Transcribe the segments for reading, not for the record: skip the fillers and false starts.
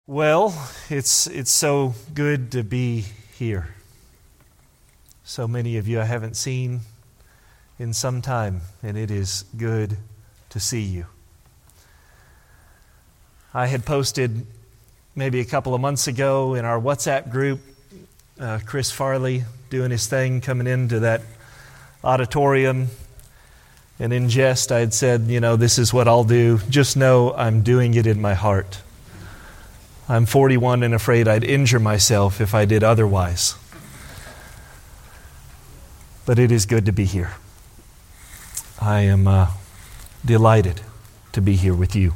Well, it's so good to be here. So many of you I haven't seen in some time, and it is good to see you. I had posted maybe a couple of months ago in our WhatsApp group, Chris Farley doing his thing, coming into that auditorium, and in jest I had said, this is what I'll do. Just know I'm doing it in my heart. I'm 41 and afraid I'd injure myself if I did otherwise. But it is good to be here. I am delighted to be here with you.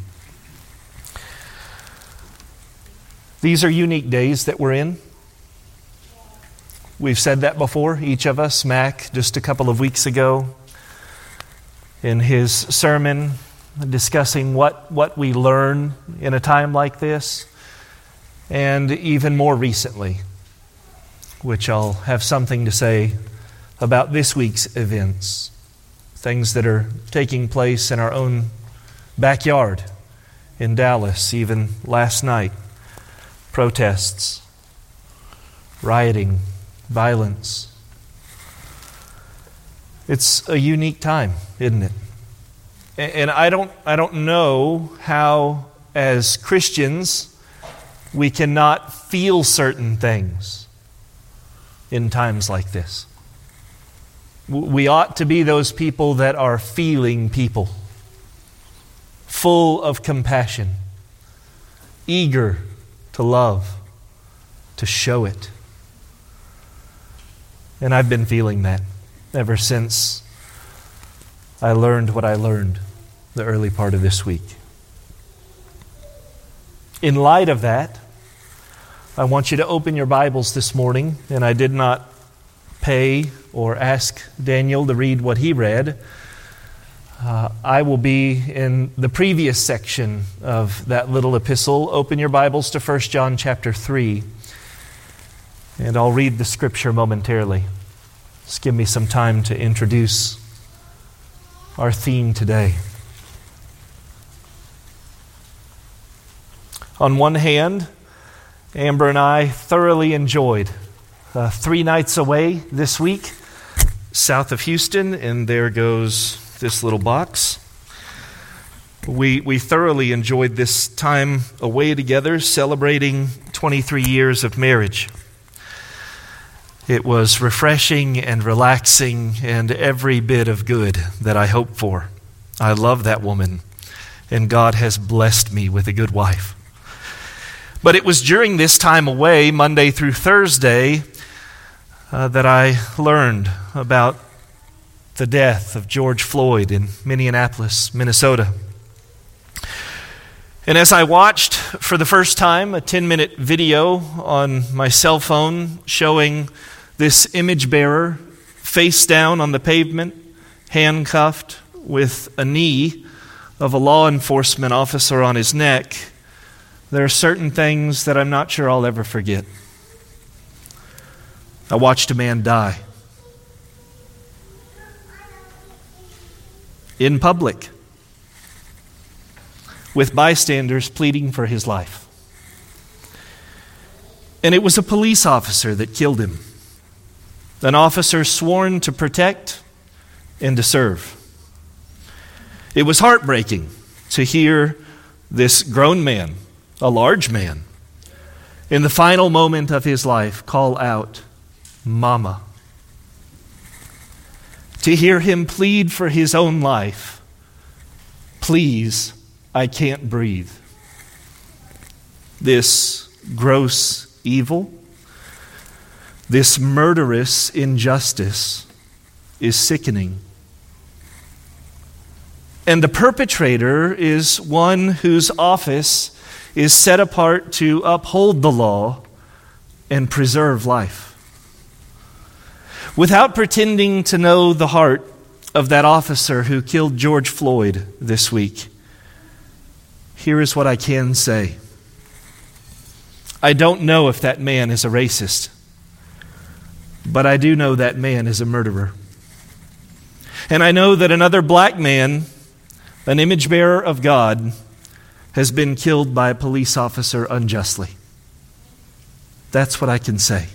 These are unique days that we're in. We've said that before, each of us. Mac, just a couple of weeks ago, in his sermon, discussing what we learn in a time like this. And even more recently, which I'll have something to say about this week's events, things that are taking place in our own backyard in Dallas, even last night. Protests, rioting, violence. It's a unique time, isn't it? And I don't know how, as Christians, we cannot feel certain things in times like this. We ought to be those people that are feeling people, full of compassion, eager to love, to show it. And I've been feeling that ever since I learned what I learned the early part of this week. In light of that, I want you to open your Bibles this morning, and I did not pay or ask Daniel to read what he read. I will be in the previous section of that little epistle. Open your Bibles to 1 John chapter 3, and I'll read the scripture momentarily. Just give me some time to introduce our theme today. On one hand, Amber and I thoroughly enjoyed 3 nights away this week, south of Houston, and there goes this little box. We thoroughly enjoyed this time away together, celebrating 23 years of marriage. It was refreshing and relaxing and every bit of good that I hoped for. I love that woman, and God has blessed me with a good wife. But it was during this time away, Monday through Thursday, that I learned about the death of George Floyd in Minneapolis, Minnesota. And as I watched for the first time a 10-minute video on my cell phone showing this image bearer face down on the pavement, handcuffed with a knee of a law enforcement officer on his neck, there are certain things that I'm not sure I'll ever forget. I watched a man die in public with bystanders pleading for his life. And it was a police officer that killed him, an officer sworn to protect and to serve. It was heartbreaking to hear this grown man, a large man, in the final moment of his life, call out, "Mama." To hear him plead for his own life, "Please, I can't breathe." This gross evil, this murderous injustice is sickening. And the perpetrator is one whose office is set apart to uphold the law and preserve life. Without pretending to know the heart of that officer who killed George Floyd this week, here is what I can say. I don't know if that man is a racist, but I do know that man is a murderer. And I know that another black man, an image bearer of God, has been killed by a police officer unjustly. That's what I can say.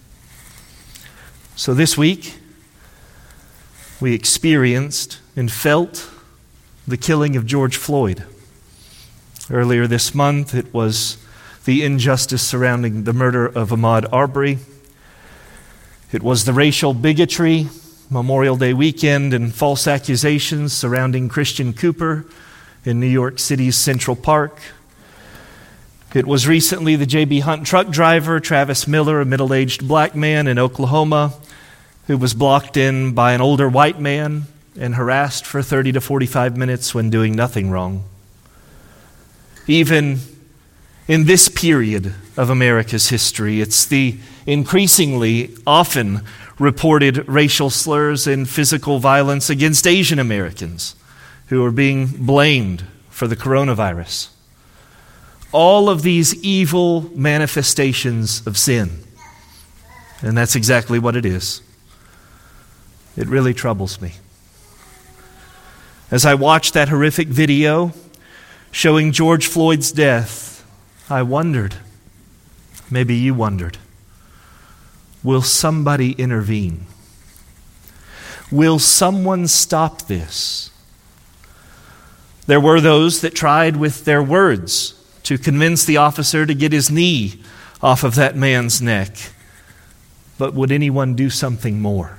So this week, we experienced and felt the killing of George Floyd. Earlier this month, it was the injustice surrounding the murder of Ahmaud Arbery. It was the racial bigotry, Memorial Day weekend, and false accusations surrounding Christian Cooper in New York City's Central Park. It was recently the J.B. Hunt truck driver, Travis Miller, a middle-aged black man in Oklahoma, who was blocked in by an older white man and harassed for 30 to 45 minutes when doing nothing wrong. Even in this period of America's history, it's the increasingly often reported racial slurs and physical violence against Asian Americans who are being blamed for the coronavirus. All of these evil manifestations of sin. And that's exactly what it is. It really troubles me. As I watched that horrific video showing George Floyd's death, I wondered, maybe you wondered, will somebody intervene? Will someone stop this? There were those that tried with their words to convince the officer to get his knee off of that man's neck. But would anyone do something more?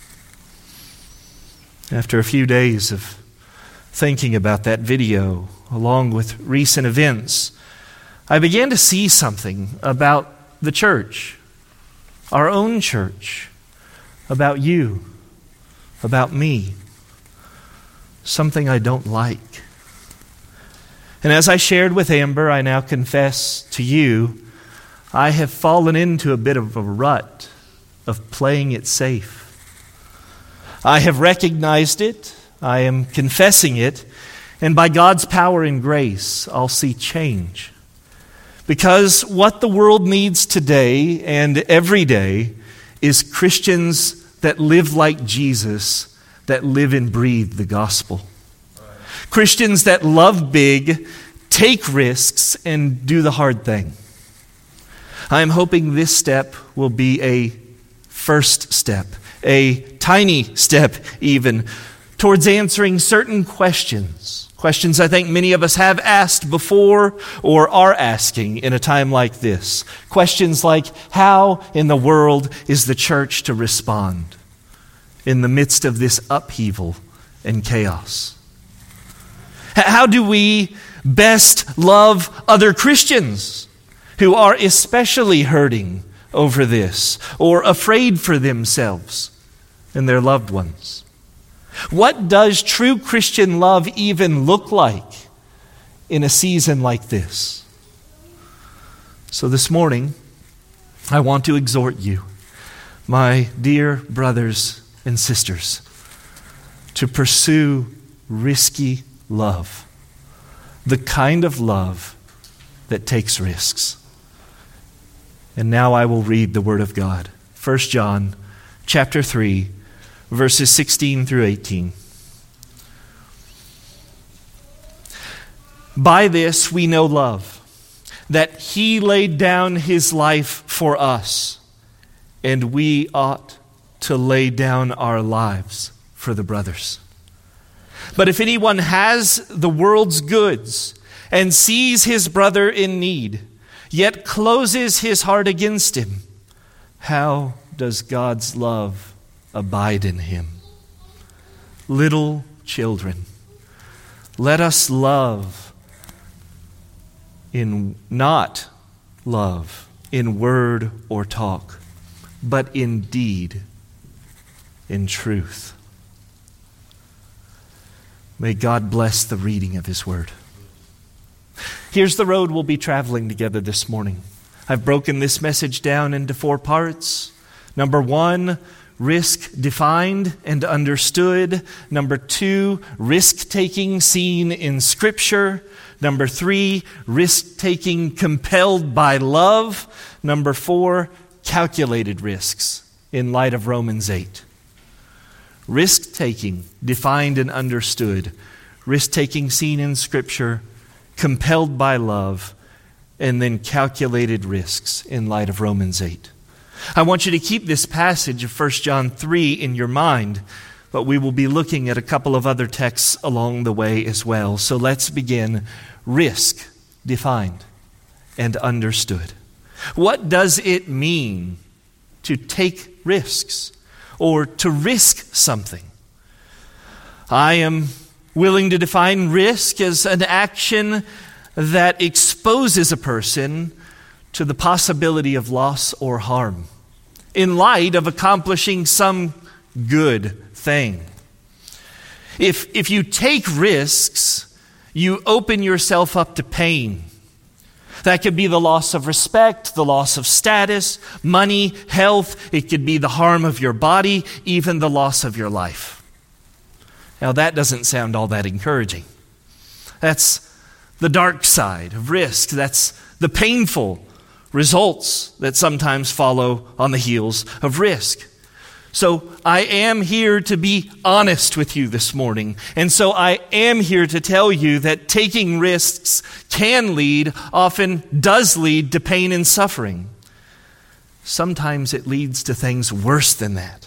After a few days of thinking about that video, along with recent events, I began to see something about the church, our own church, about you, about me, something I don't like. And as I shared with Amber, I now confess to you, I have fallen into a bit of a rut of playing it safe. I have recognized it, I am confessing it, and by God's power and grace, I'll see change. Because what the world needs today and every day is Christians that live like Jesus, that live and breathe the gospel. Christians that love big, take risks, and do the hard thing. I am hoping this step will be a first step, a tiny step even, towards answering certain questions. Questions I think many of us have asked before or are asking in a time like this. Questions like, how in the world is the church to respond in the midst of this upheaval and chaos? How do we best love other Christians who are especially hurting over this or afraid for themselves and their loved ones? What does true Christian love even look like in a season like this? So this morning, I want to exhort you, my dear brothers and sisters, to pursue risky love, the kind of love that takes risks. And now I will read the Word of God. 1 John chapter 3, verses 16 through 18. By this we know love, that He laid down His life for us, and we ought to lay down our lives for the brothers. But if anyone has the world's goods and sees his brother in need, yet closes his heart against him, how does God's love abide in him? Little children, let us love not love in word or talk, but in deed, in truth. May God bless the reading of His Word. Here's the road we'll be traveling together this morning. I've broken this message down into 4 parts. Number 1, risk defined and understood. Number 2, risk-taking seen in Scripture. Number 3, risk-taking compelled by love. Number 4, calculated risks in light of Romans 8. Risk-taking, defined and understood. Risk-taking seen in Scripture, compelled by love, and then calculated risks in light of Romans 8. I want you to keep this passage of 1 John 3 in your mind, but we will be looking at a couple of other texts along the way as well. So let's begin. Risk defined and understood. What does it mean to take risks or to risk something? I am willing to define risk as an action that exposes a person to the possibility of loss or harm in light of accomplishing some good thing. If you take risks, you open yourself up to pain. That could be the loss of respect, the loss of status, money, health. It could be the harm of your body, even the loss of your life. Now that doesn't sound all that encouraging. That's the dark side of risk. That's the painful results that sometimes follow on the heels of risk. So I am here to be honest with you this morning. And so I am here to tell you that taking risks can lead, often does lead to pain and suffering. Sometimes it leads to things worse than that.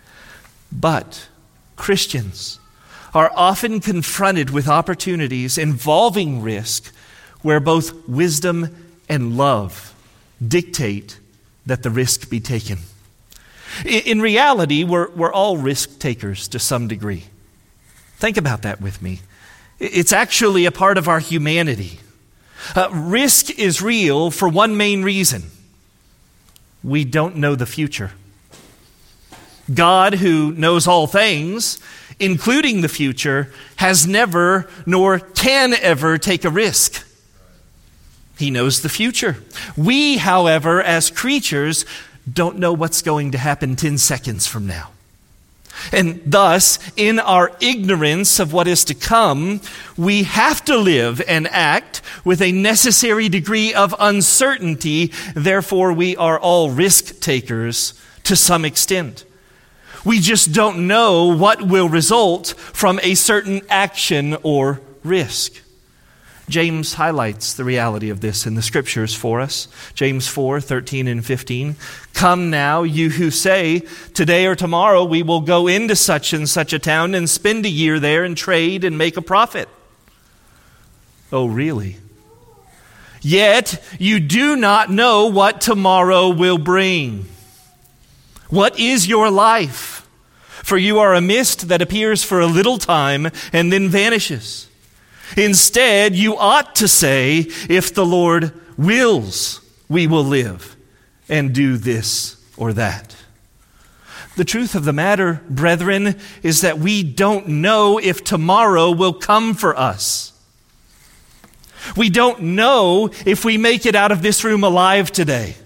But Christians are often confronted with opportunities involving risk where both wisdom and love dictate that the risk be taken. In reality, we're all risk takers to some degree. Think about that with me. It's actually a part of our humanity. Risk is real for one main reason. We don't know the future. God, who knows all things, including the future, has never nor can ever take a risk. He knows the future. We, however, as creatures, don't know what's going to happen 10 seconds from now. And thus, in our ignorance of what is to come, we have to live and act with a necessary degree of uncertainty. Therefore, we are all risk takers to some extent. We just don't know what will result from a certain action or risk. James highlights the reality of this in the scriptures for us. James 4:13 and 15. Come now, you who say, today or tomorrow we will go into such and such a town and spend a year there and trade and make a profit. Oh, really? Yet you do not know what tomorrow will bring. What is your life? For you are a mist that appears for a little time and then vanishes. Instead, you ought to say, if the Lord wills, we will live and do this or that. The truth of the matter, brethren, is that we don't know if tomorrow will come for us. We don't know if we make it out of this room alive today.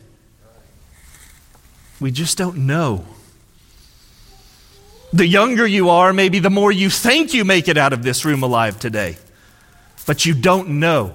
We just don't know. The younger you are, maybe the more you think you make it out of this room alive today. But you don't know.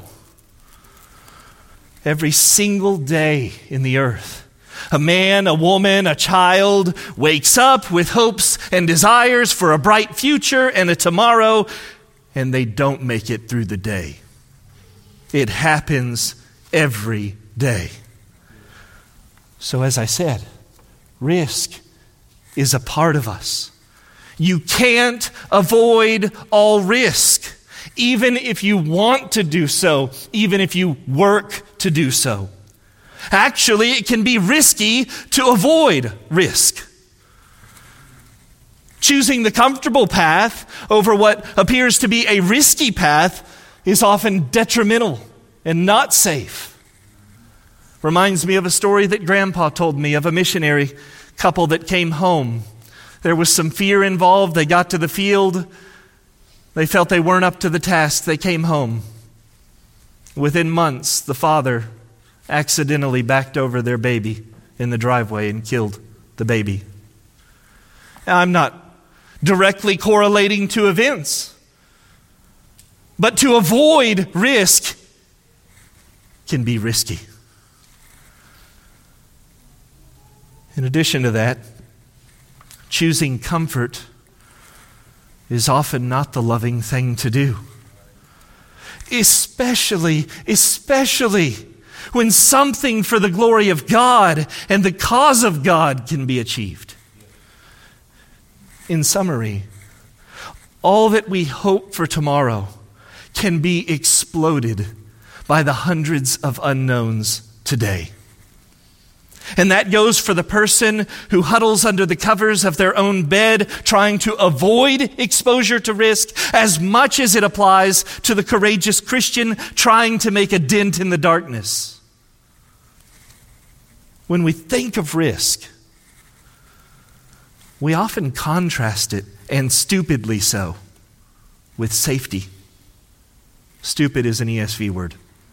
Every single day in the earth, a man, a woman, a child wakes up with hopes and desires for a bright future and a tomorrow, and they don't make it through the day. It happens every day. So as I said, risk is a part of us. You can't avoid all risk. Even if you want to do so, even if you work to do so. Actually, it can be risky to avoid risk. Choosing the comfortable path over what appears to be a risky path is often detrimental and not safe. Reminds me of a story that Grandpa told me of a missionary couple that came home. There was some fear involved. They got to the field. They felt they weren't up to the task. They came home. Within months, the father accidentally backed over their baby in the driveway and killed the baby. Now, I'm not directly correlating to events, but to avoid risk can be risky. In addition to that, choosing comfort is often not the loving thing to do. Especially when something for the glory of God and the cause of God can be achieved. In summary, all that we hope for tomorrow can be exploded by the hundreds of unknowns today. And that goes for the person who huddles under the covers of their own bed trying to avoid exposure to risk, as much as it applies to the courageous Christian trying to make a dent in the darkness. When we think of risk, we often contrast it, and stupidly so, with safety. Stupid is an ESV word.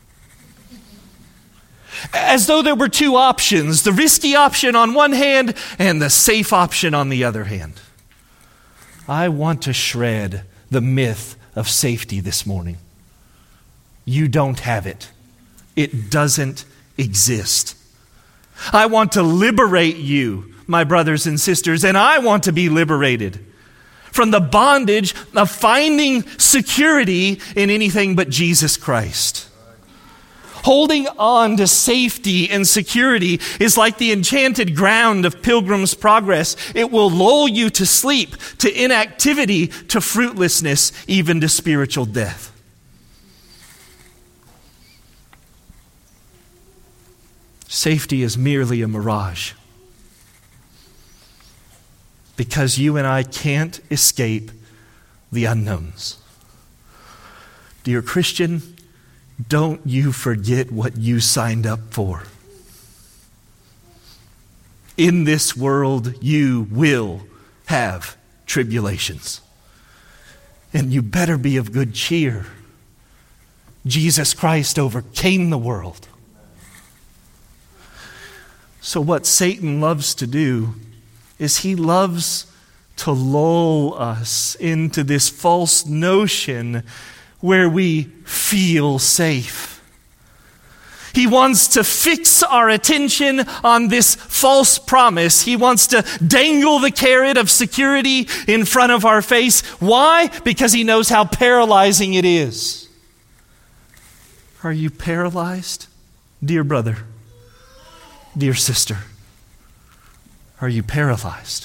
As though there were two options, the risky option on one hand and the safe option on the other hand. I want to shred the myth of safety this morning. You don't have it. It doesn't exist. I want to liberate you, my brothers and sisters, and I want to be liberated from the bondage of finding security in anything but Jesus Christ. Holding on to safety and security is like the enchanted ground of Pilgrim's Progress. It will lull you to sleep, to inactivity, to fruitlessness, even to spiritual death. Safety is merely a mirage, because you and I can't escape the unknowns. Dear Christian, don't you forget what you signed up for. In this world, you will have tribulations. And you better be of good cheer. Jesus Christ overcame the world. So what Satan loves to do is he loves to lull us into this false notion where we feel safe. He wants to fix our attention on this false promise. He wants to dangle the carrot of security in front of our face. Why? Because he knows how paralyzing it is. Are you paralyzed, dear brother, dear sister? Are you paralyzed?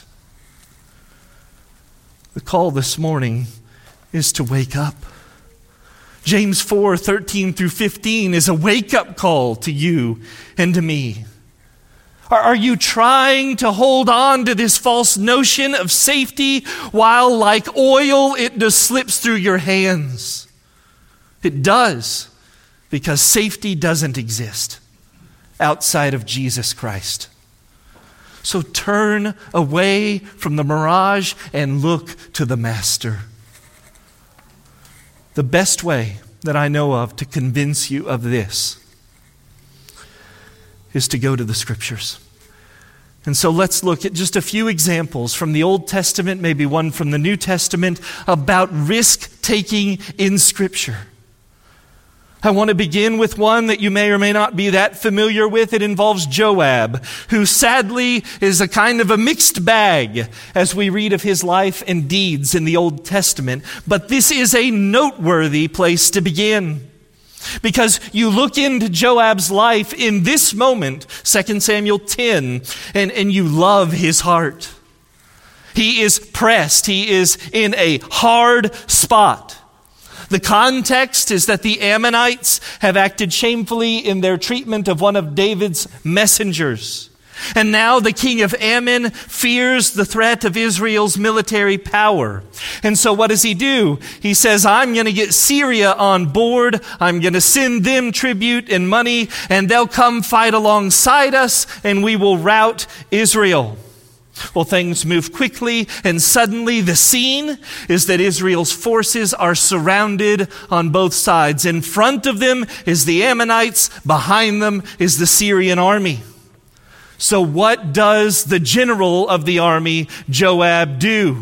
The call this morning is to wake up. James 4:13 through 15 is a wake-up call to you and to me. Are you trying to hold on to this false notion of safety while, like oil, it just slips through your hands? It does, because safety doesn't exist outside of Jesus Christ. So turn away from the mirage and look to the Master. The best way that I know of to convince you of this is to go to the Scriptures. And so let's look at just a few examples from the Old Testament, maybe one from the New Testament, about risk-taking in Scripture. I want to begin with one that you may or may not be that familiar with. It involves Joab, who sadly is a kind of a mixed bag as we read of his life and deeds in the Old Testament. But this is a noteworthy place to begin, because you look into Joab's life in this moment, 2 Samuel 10, and you love his heart. He is pressed. He is in a hard spot. The context is that the Ammonites have acted shamefully in their treatment of one of David's messengers. And now the king of Ammon fears the threat of Israel's military power. And so what does he do? He says, I'm going to get Syria on board. I'm going to send them tribute and money, and they'll come fight alongside us, and we will rout Israel. Well, things move quickly, and suddenly the scene is that Israel's forces are surrounded on both sides. In front of them is the Ammonites, behind them is the Syrian army. So what does the general of the army, Joab, do?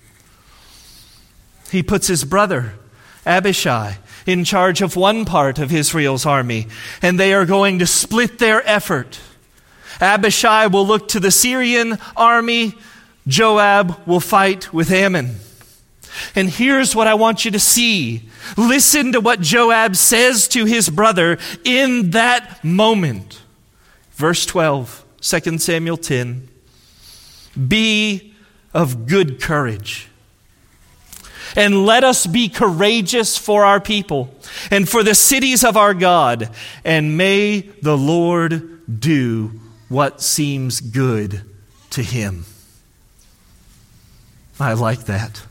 He puts his brother, Abishai, in charge of one part of Israel's army, and they are going to split their effort. Abishai will look to the Syrian army. Joab will fight with Ammon. And here's what I want you to see. Listen to what Joab says to his brother in that moment. Verse 12, 2 Samuel 10. Be of good courage, and let us be courageous for our people and for the cities of our God, and may the Lord do what seems good to him. I like that.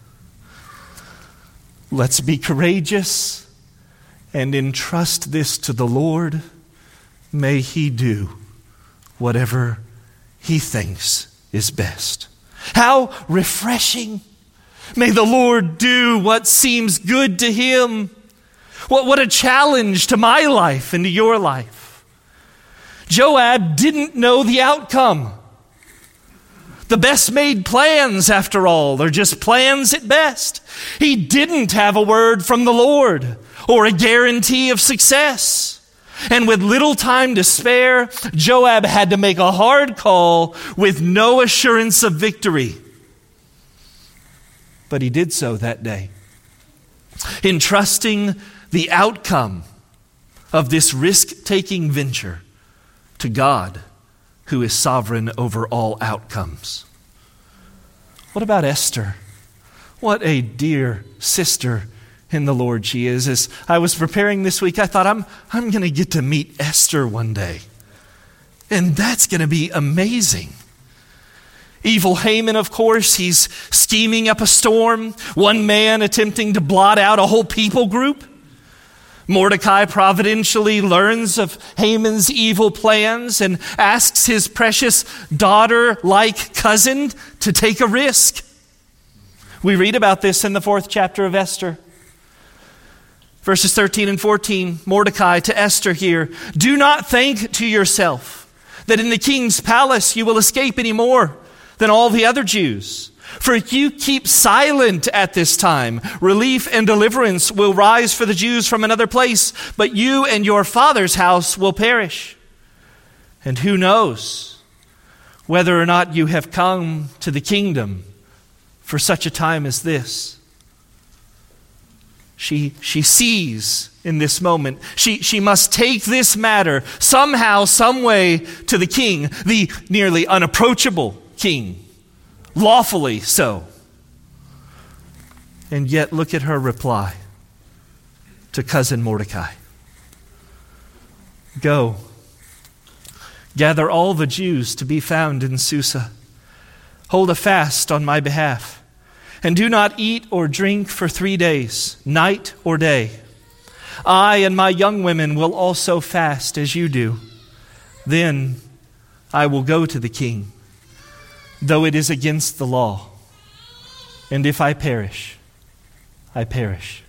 Let's be courageous and entrust this to the Lord. May he do whatever he thinks is best. How refreshing. May the Lord do what seems good to him. What a challenge to my life and to your life. Joab didn't know the outcome. The best made plans, after all, are just plans at best. He didn't have a word from the Lord or a guarantee of success. And with little time to spare, Joab had to make a hard call with no assurance of victory. But he did so that day, entrusting the outcome of this risk-taking venture to God, who is sovereign over all outcomes. What about Esther? What a dear sister in the Lord she is. As I was preparing this week, I thought, I'm going to get to meet Esther one day. And that's going to be amazing. Evil Haman, of course, he's scheming up a storm. One man attempting to blot out a whole people group. Mordecai providentially learns of Haman's evil plans and asks his precious daughter-like cousin to take a risk. We read about this in the 4th chapter of Esther. Verses 13 and 14, Mordecai to Esther here. Do not think to yourself that in the king's palace you will escape any more than all the other Jews. For if you keep silent at this time, relief and deliverance will rise for the Jews from another place, but you and your father's house will perish. And who knows whether or not you have come to the kingdom for such a time as this. She sees in this moment, she must take this matter somehow, some way to the king, the nearly unapproachable king. Lawfully so. And yet look at her reply to cousin Mordecai. Go, gather all the Jews to be found in Susa. Hold a fast on my behalf, and do not eat or drink for 3 days, night or day. I and my young women will also fast as you do. Then I will go to the king, though it is against the law. And if I perish, I perish.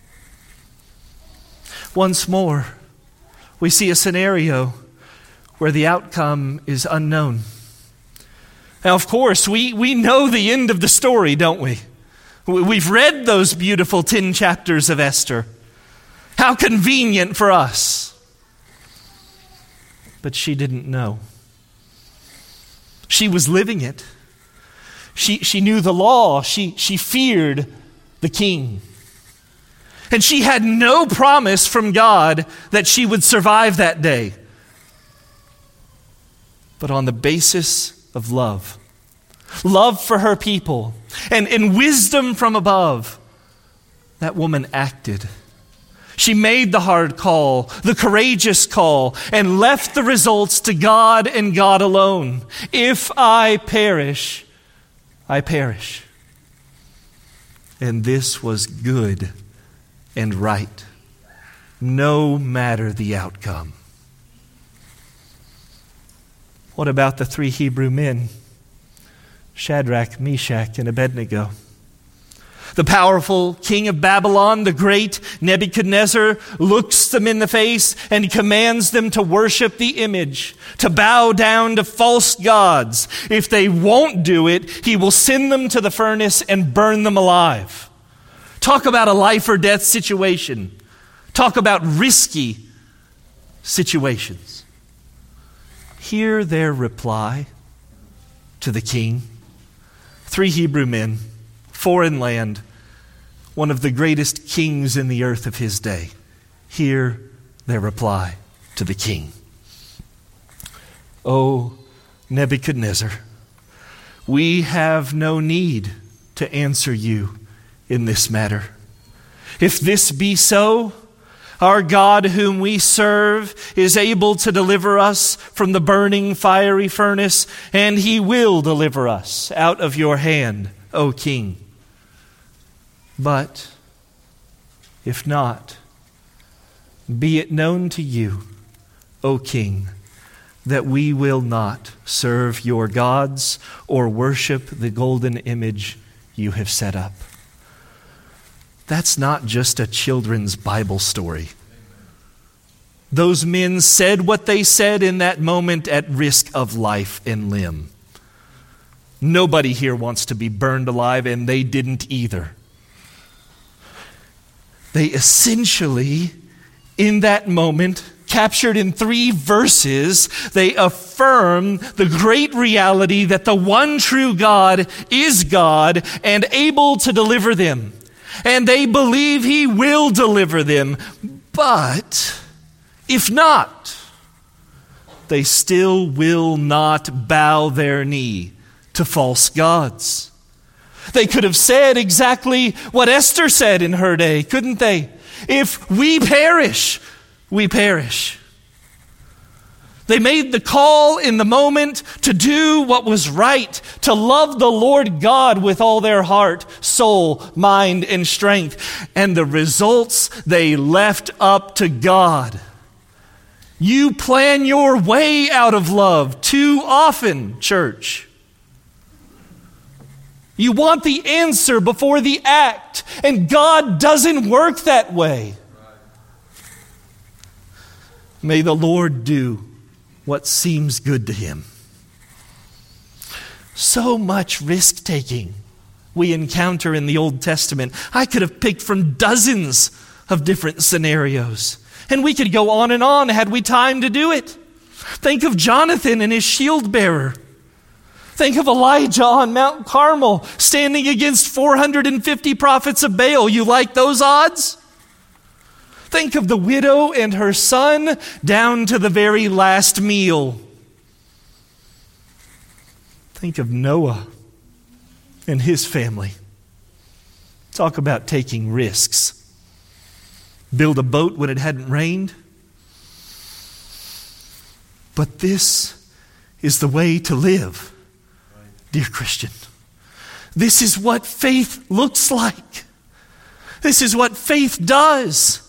Once more, we see a scenario where the outcome is unknown. Now, of course, we know the end of the story, don't we? We've read those beautiful 10 chapters of Esther. How convenient for us. But she didn't know. She was living it. She knew the law. She feared the king. And she had no promise from God that she would survive that day. But on the basis of love for her people, and wisdom from above, that woman acted. She made the hard call, the courageous call, and left the results to God and God alone. If I perish, I perish. And this was good and right, no matter the outcome. What about the 3 Hebrew men? Shadrach, Meshach, and Abednego. The powerful king of Babylon, the great Nebuchadnezzar, looks them in the face and commands them to worship the image, to bow down to false gods. If they won't do it, he will send them to the furnace and burn them alive. Talk about a life or death situation. Talk about risky situations. Hear their reply to the king. 3 Hebrew men, foreign land, one of the greatest kings in the earth of his day. Hear their reply to the king. O Nebuchadnezzar, we have no need to answer you in this matter. If this be so, our God whom we serve is able to deliver us from the burning fiery furnace, and he will deliver us out of your hand, O king. But if not, be it known to you, O king, that we will not serve your gods or worship the golden image you have set up. That's not just a children's Bible story. Those men said what they said in that moment at risk of life and limb. Nobody here wants to be burned alive, and they didn't either. They essentially, in that moment, captured in 3 verses, they affirm the great reality that the one true God is God and able to deliver them. And they believe he will deliver them. But if not, they still will not bow their knee to false gods. They could have said exactly what Esther said in her day, couldn't they? If we perish, we perish. They made the call in the moment to do what was right, to love the Lord God with all their heart, soul, mind, and strength. And the results they left up to God. You plan your way out of love too often, church. You want the answer before the act, and God doesn't work that way. May the Lord do what seems good to him. So much risk-taking we encounter in the Old Testament. I could have picked from dozens of different scenarios, and we could go on had we time to do it. Think of Jonathan and his shield bearer. Think of Elijah on Mount Carmel standing against 450 prophets of Baal. You like those odds? Think of the widow and her son down to the very last meal. Think of Noah and his family. Talk about taking risks. Build a boat when it hadn't rained. But this is the way to live, dear Christian. This is what faith looks like. This is what faith does.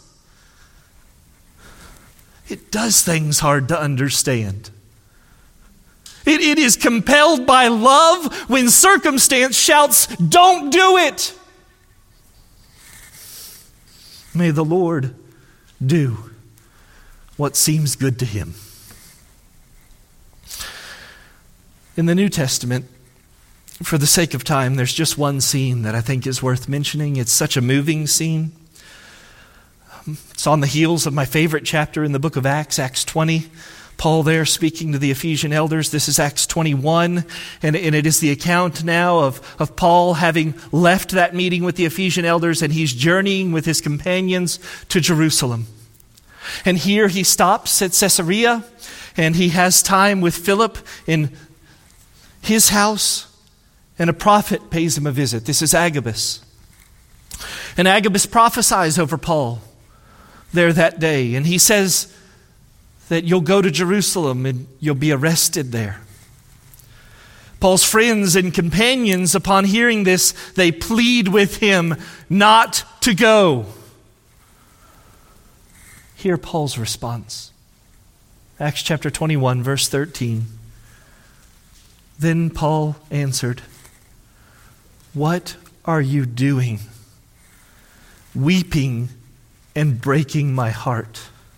It does things hard to understand. It is compelled by love when circumstance shouts, "Don't do it!" May the Lord do what seems good to him. In the New Testament, for the sake of time, there's just one scene that I think is worth mentioning. It's such a moving scene. It's on the heels of my favorite chapter in the book of Acts, Acts 20. Paul there speaking to the Ephesian elders. This is Acts 21, and it is the account now of Paul having left that meeting with the Ephesian elders, and he's journeying with his companions to Jerusalem. And here he stops at Caesarea, and he has time with Philip in his house, and a prophet pays him a visit. This is Agabus. And Agabus prophesies over Paul there that day, and he says that you'll go to Jerusalem and you'll be arrested there. Paul's friends and companions, upon hearing this, they plead with him not to go. Hear Paul's response. Acts chapter 21, verse 13. Then Paul answered, "What are you doing, weeping and breaking my heart?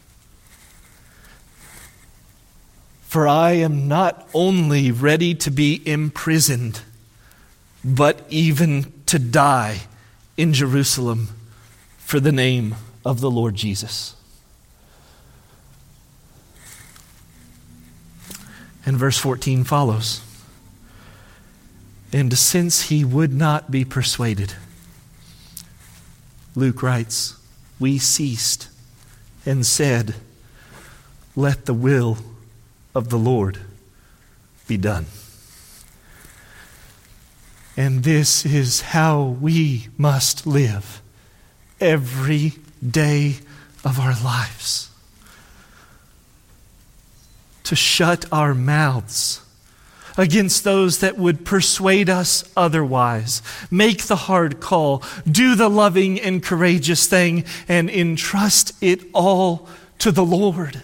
For I am not only ready to be imprisoned, but even to die in Jerusalem for the name of the Lord Jesus." And verse 14 follows. And since he would not be persuaded, Luke writes, we ceased and said, let the will of the Lord be done. And this is how we must live every day of our lives. To shut our mouths against those that would persuade us otherwise. Make the hard call. Do the loving and courageous thing and entrust it all to the Lord.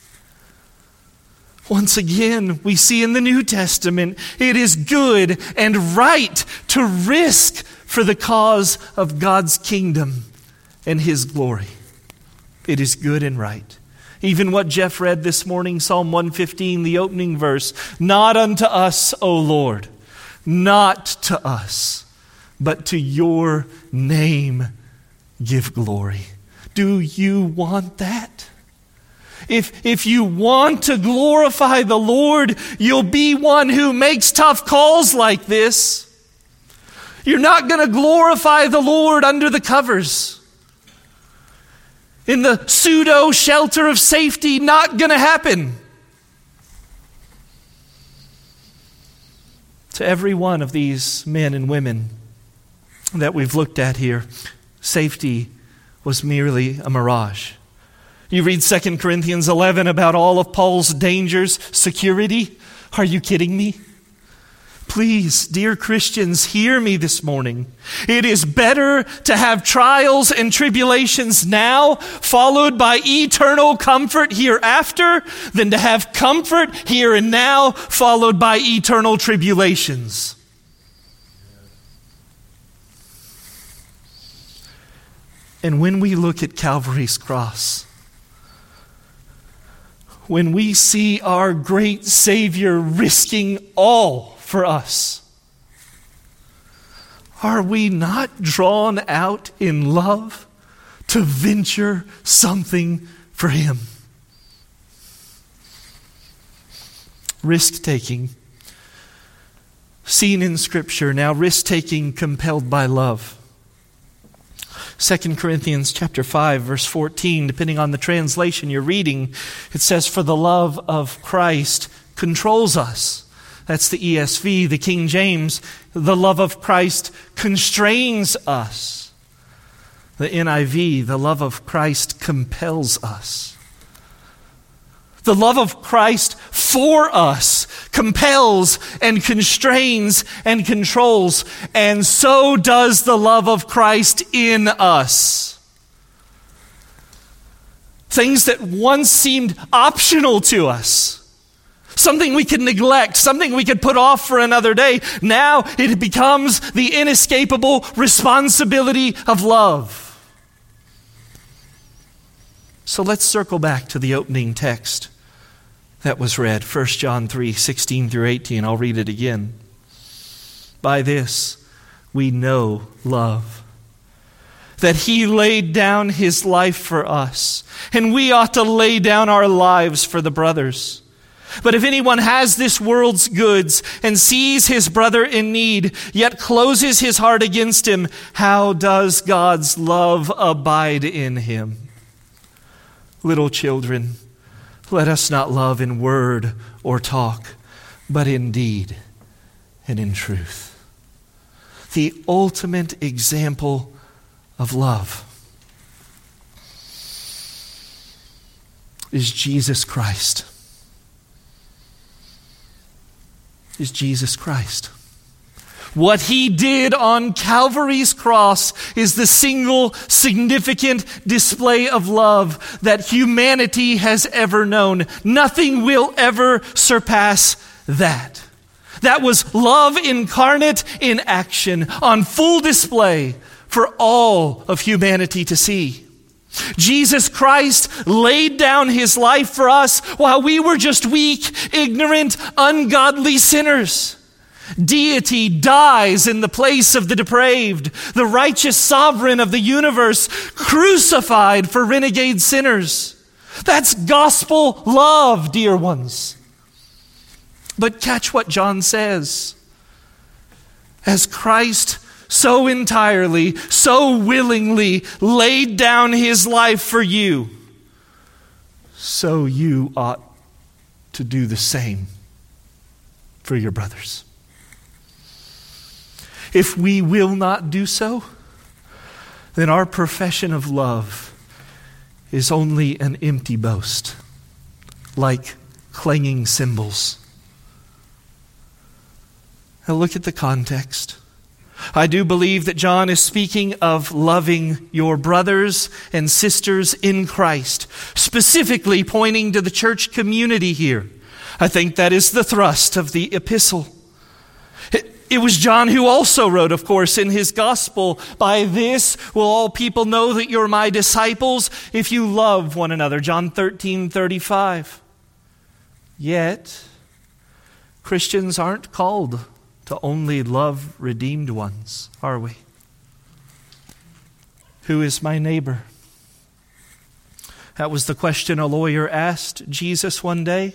Once again, we see in the New Testament, it is good and right to risk for the cause of God's kingdom and His glory. It is good and right. Even what Jeff read this morning, Psalm 115, the opening verse, not unto us, O Lord, not to us, but to your name give glory. Do you want that? If you want to glorify the Lord, you'll be one who makes tough calls like this. You're not going to glorify the Lord under the covers. In the pseudo shelter of safety, not going to happen. To every one of these men and women that we've looked at here, safety was merely a mirage. You read 2 Corinthians 11 about all of Paul's dangers, security. Are you kidding me? Please, dear Christians, hear me this morning. It is better to have trials and tribulations now, followed by eternal comfort hereafter, than to have comfort here and now, followed by eternal tribulations. And when we look at Calvary's cross, when we see our great Savior risking all for us, are we not drawn out in love to venture something for Him? Risk-taking, seen in Scripture, now risk-taking compelled by love. 2 Corinthians chapter 5, verse 14, depending on the translation you're reading, it says, for the love of Christ controls us. That's the ESV, the King James. The love of Christ constrains us. The NIV, the love of Christ compels us. The love of Christ for us compels and constrains and controls, and so does the love of Christ in us. Things that once seemed optional to us, something we could neglect, something we could put off for another day, now it becomes the inescapable responsibility of love. So let's circle back to the opening text that was read, 1 John 3, 16 through 18. I'll read it again. By this we know love, that He laid down His life for us, and we ought to lay down our lives for the brothers. But if anyone has this world's goods and sees his brother in need, yet closes his heart against him, how does God's love abide in him? Little children, let us not love in word or talk, but in deed and in truth. The ultimate example of love is Jesus Christ. Is Jesus Christ. What He did on Calvary's cross is the single significant display of love that humanity has ever known. Nothing will ever surpass that. That was love incarnate in action, on full display for all of humanity to see. Jesus Christ laid down His life for us while we were just weak, ignorant, ungodly sinners. Deity dies in the place of the depraved, the righteous sovereign of the universe, crucified for renegade sinners. That's gospel love, dear ones. But catch what John says. As Christ so entirely, so willingly laid down his life for you, so you ought to do the same for your brothers. If we will not do so, then our profession of love is only an empty boast, like clanging cymbals. Now look at the context. I do believe that John is speaking of loving your brothers and sisters in Christ, specifically pointing to the church community here. I think that is the thrust of the epistle. It was John who also wrote, of course, in his gospel, "By this will all people know that you're my disciples if you love one another." John 13:35. Yet, Christians aren't called to only love redeemed ones, are we? Who is my neighbor? That was the question a lawyer asked Jesus one day.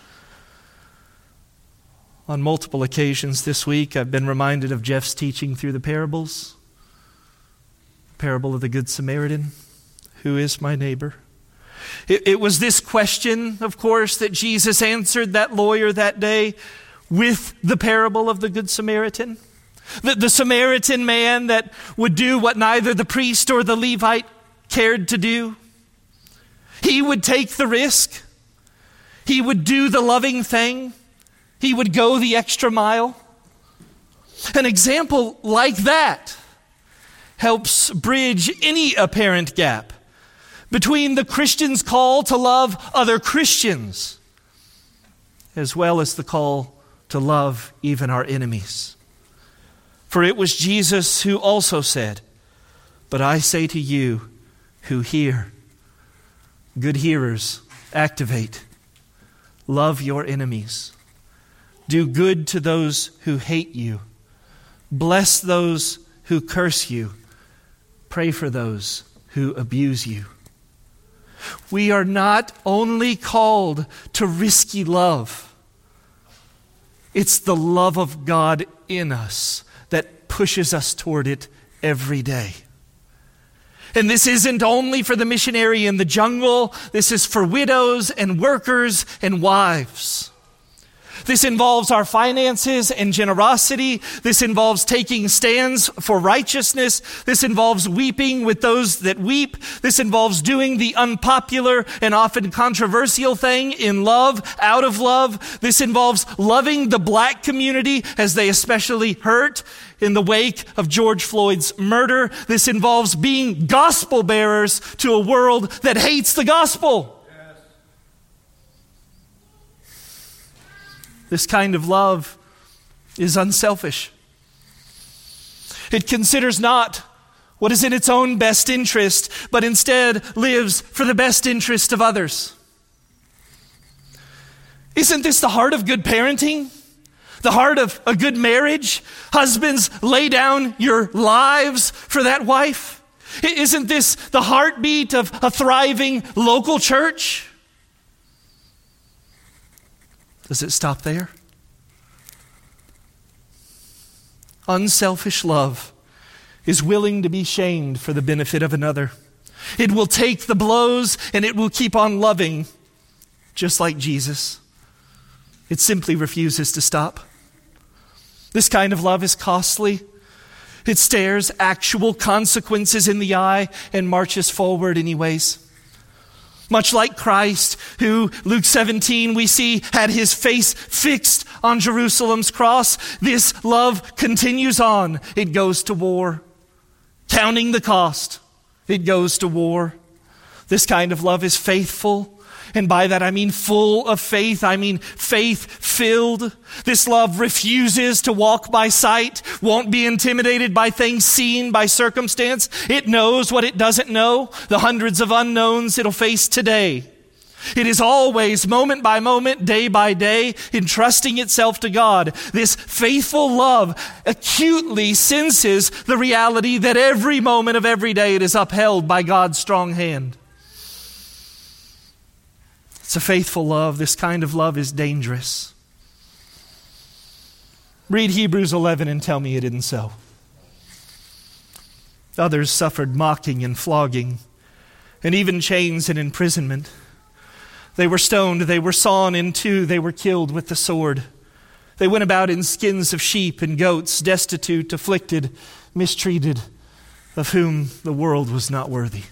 On multiple occasions this week, I've been reminded of Jeff's teaching through the parables. Parable of the Good Samaritan. Who is my neighbor? It was this question, of course, that Jesus answered that lawyer that day with the parable of the Good Samaritan. The Samaritan man that would do what neither the priest or the Levite cared to do. He would take the risk. He would do the loving thing. He would go the extra mile. An example like that helps bridge any apparent gap between the Christian's call to love other Christians as well as the call to love even our enemies. For it was Jesus who also said, "But I say to you who hear," good hearers, activate, love your enemies. Do good to those who hate you. Bless those who curse you. Pray for those who abuse you. We are not only called to risky love. It's the love of God in us that pushes us toward it every day. And this isn't only for the missionary in the jungle. This is for widows and workers and wives. This involves our finances and generosity. This involves taking stands for righteousness. This involves weeping with those that weep. This involves doing the unpopular and often controversial thing in love, out of love. This involves loving the black community as they especially hurt in the wake of George Floyd's murder. This involves being gospel bearers to a world that hates the gospel. This kind of love is unselfish. It considers not what is in its own best interest, but instead lives for the best interest of others. Isn't this the heart of good parenting? The heart of a good marriage? Husbands, lay down your lives for that wife. Isn't this the heartbeat of a thriving local church? Does it stop there? Unselfish love is willing to be shamed for the benefit of another. It will take the blows and it will keep on loving, just like Jesus. It simply refuses to stop. This kind of love is costly. It stares actual consequences in the eye and marches forward anyways. Much like Christ, who, Luke 17, we see had his face fixed on Jerusalem's cross, this love continues on. It goes to war. Counting the cost, it goes to war. This kind of love is faithful. And by that I mean full of faith. I mean faith-filled. This love refuses to walk by sight, won't be intimidated by things seen, by circumstance. It knows what it doesn't know, the hundreds of unknowns it'll face today. It is always, moment by moment, day by day, entrusting itself to God. This faithful love acutely senses the reality that every moment of every day it is upheld by God's strong hand. It's a faithful love. This kind of love is dangerous. Read Hebrews 11 and tell me it isn't so. Others suffered mocking and flogging, and even chains and imprisonment. They were stoned, they were sawn in two, they were killed with the sword. They went about in skins of sheep and goats, destitute, afflicted, mistreated, of whom the world was not worthy.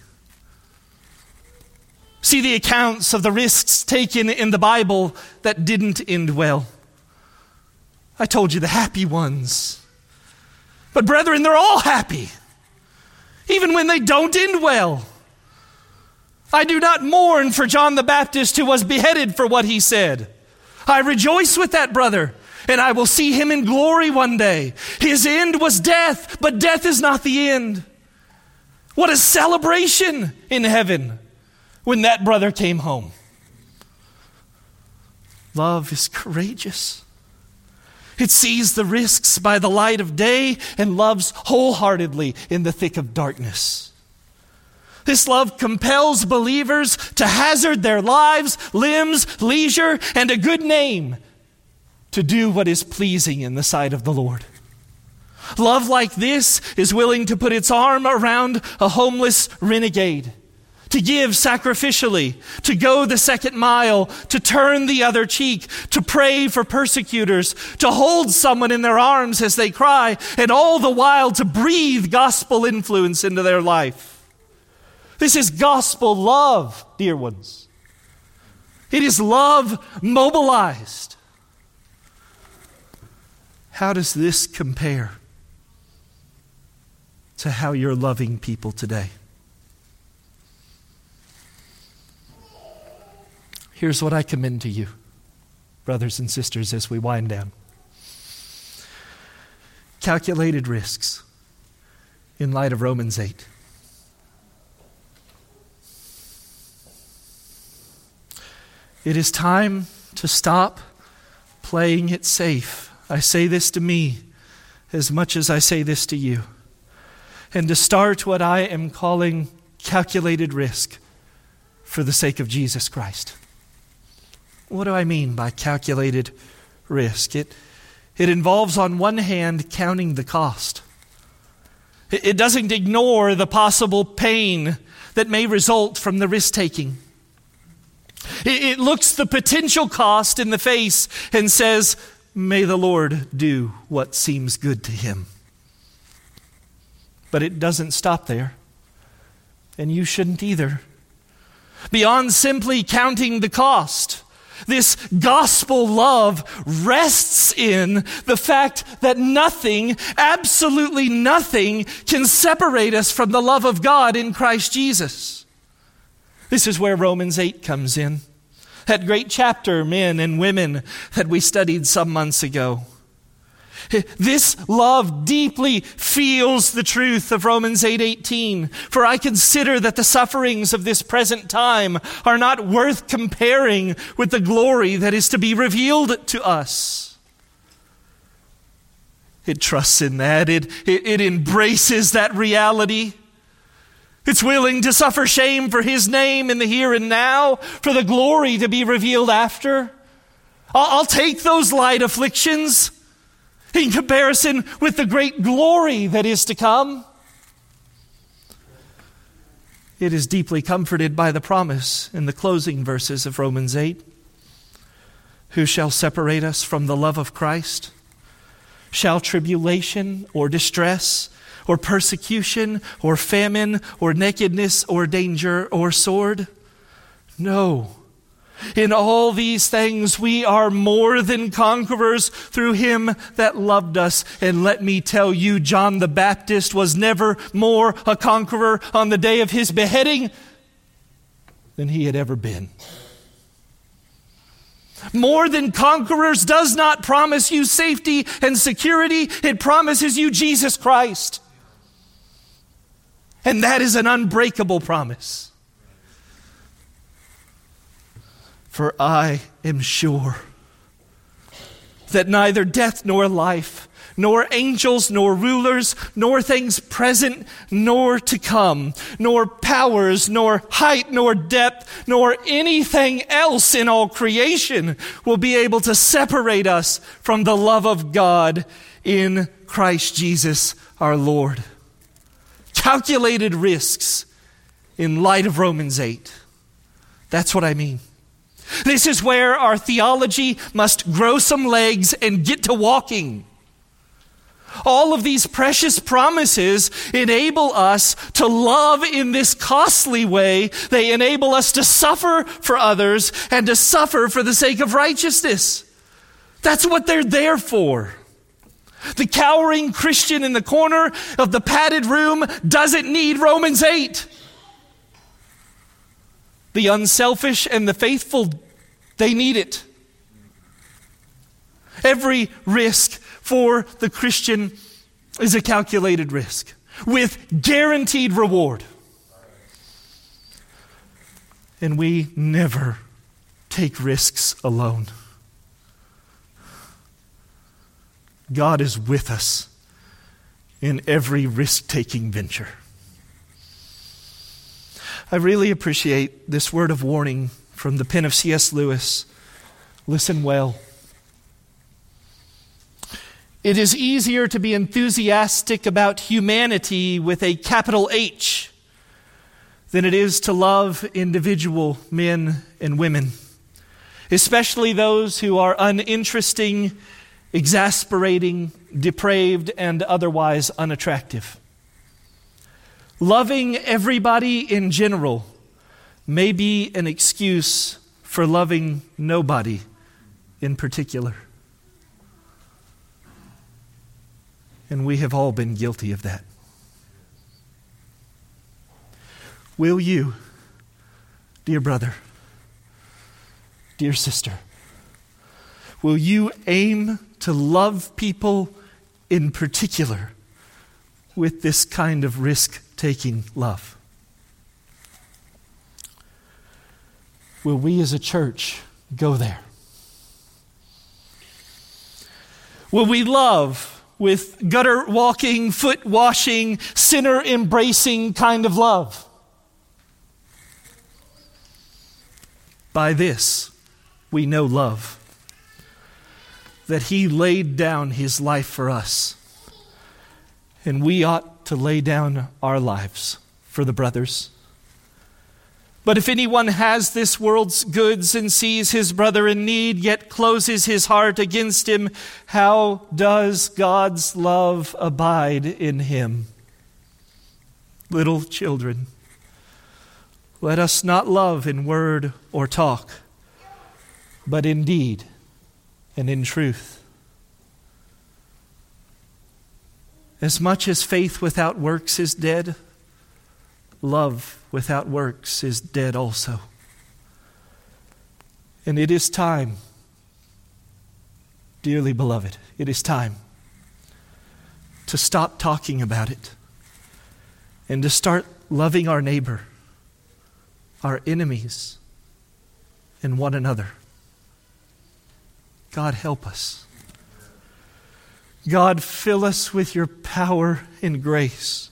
See the accounts of the risks taken in the Bible that didn't end well. I told you the happy ones. But brethren, they're all happy, even when they don't end well. I do not mourn for John the Baptist, who was beheaded for what he said. I rejoice with that brother, and I will see him in glory one day. His end was death, but death is not the end. What a celebration in heaven when that brother came home. Love is courageous. It sees the risks by the light of day and loves wholeheartedly in the thick of darkness. This love compels believers to hazard their lives, limbs, leisure, and a good name to do what is pleasing in the sight of the Lord. Love like this is willing to put its arm around a homeless renegade, to give sacrificially, to go the second mile, to turn the other cheek, to pray for persecutors, to hold someone in their arms as they cry, and all the while to breathe gospel influence into their life. This is gospel love, dear ones. It is love mobilized. How does this compare to how you're loving people today? Here's what I commend to you, brothers and sisters, as we wind down. Calculated risks in light of Romans 8. It is time to stop playing it safe. I say this to me as much as I say this to you. And to start what I am calling calculated risk for the sake of Jesus Christ. What do I mean by calculated risk? It involves, on one hand, counting the cost. It doesn't ignore the possible pain that may result from the risk-taking. It looks the potential cost in the face and says, may the Lord do what seems good to him. But it doesn't stop there, and you shouldn't either. Beyond simply counting the cost, this gospel love rests in the fact that nothing, absolutely nothing, can separate us from the love of God in Christ Jesus. This is where Romans 8 comes in. That great chapter, men and women, that we studied some months ago. This love deeply feels the truth of Romans 8:18. For I consider that the sufferings of this present time are not worth comparing with the glory that is to be revealed to us. It trusts in that. It embraces that reality. It's willing to suffer shame for his name in the here and now, for the glory to be revealed after. I'll take those light afflictions in comparison with the great glory that is to come. It is deeply comforted by the promise in the closing verses of Romans 8. Who shall separate us from the love of Christ? Shall tribulation or distress or persecution or famine or nakedness or danger or sword? No. In all these things we are more than conquerors through him that loved us. And let me tell you, John the Baptist was never more a conqueror on the day of his beheading than he had ever been. More than conquerors does not promise you safety and security. It promises you Jesus Christ. And that is an unbreakable promise. For I am sure that neither death nor life, nor angels nor rulers, nor things present nor to come, nor powers, nor height, nor depth, nor anything else in all creation will be able to separate us from the love of God in Christ Jesus our Lord. calculated risks in light of Romans 8. That's what I mean. This is where our theology must grow some legs and get to walking. All of these precious promises enable us to love in this costly way. They enable us to suffer for others and to suffer for the sake of righteousness. That's what they're there for. The cowering Christian in the corner of the padded room doesn't need Romans 8. The unselfish and the faithful, they need it. Every risk for the Christian is a calculated risk with guaranteed reward. And we never take risks alone. God is with us in every risk-taking venture. I really appreciate this word of warning from the pen of C.S. Lewis. Listen well. It is easier to be enthusiastic about humanity with a capital H than it is to love individual men and women, especially those who are uninteresting, exasperating, depraved, and otherwise unattractive. Loving everybody in general may be an excuse for loving nobody in particular. And we have all been guilty of that. Will you, dear brother, dear sister, will you aim to love people in particular with this kind of risk-taking love? Will we as a church go there? Will we love with gutter-walking, foot-washing, sinner-embracing kind of love? By this, we know love, that He laid down His life for us, and we ought to lay down our lives for the brothers. But if anyone has this world's goods and sees his brother in need, yet closes his heart against him, how does God's love abide in him? Little children, let us not love in word or talk, but in deed and in truth. As much as faith without works is dead, love without works is dead also. And it is time, dearly beloved, it is time to stop talking about it and to start loving our neighbor, our enemies, and one another. God, help us. God, fill us with your power and grace.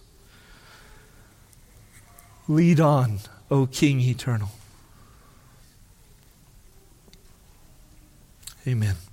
Lead on, O King eternal. Amen.